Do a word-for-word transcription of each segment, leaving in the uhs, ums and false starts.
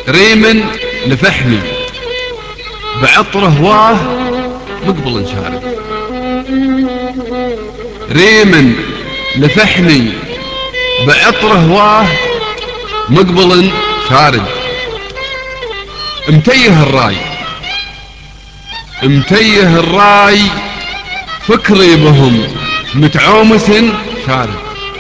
ريمن لفحني بعطر هواه مقبل شارد. ريمن لفحني بعطر هواه مقبل شارد. متيه الراي متيه الراي فكري بهم متعومس شارد.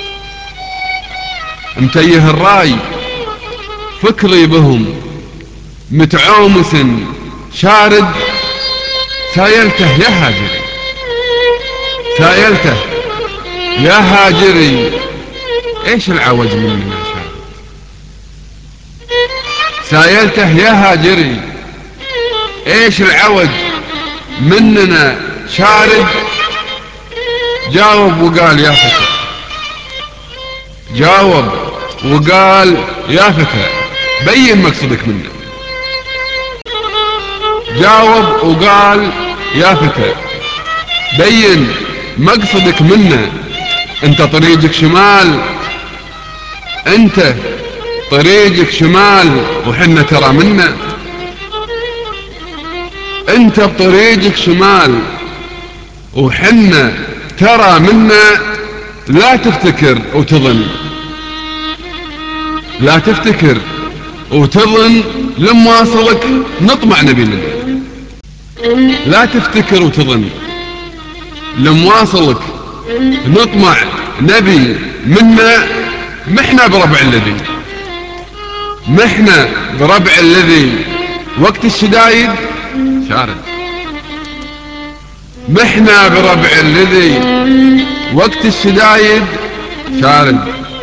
متيه الراي فكري بهم متعومس شارد. سايلته يا هاجري سايلته يا هاجري ايش العوج مننا شارد. سايلته يا هاجري ايش العوج مننا شارد. جاوب وقال يا فتى جاوب وقال يا فتى بين مقصدك منه. جاوب وقال يا فتى بين مقصدك منه. انت طريقك شمال انت طريقك شمال وحنا ترى منا. انت بطريقك شمال وحنا ترى منا. لا تفتكر وتظن لا تفتكر وتظن لما واصلك نطمع نبي منه. لا تفتكر وتظن لما واصلك نطمع نبي منا. محنا بربع الذي محنا بربع الذي وقت الشدايد شارد. محنا بربع الذي وقت الشدايد شارد.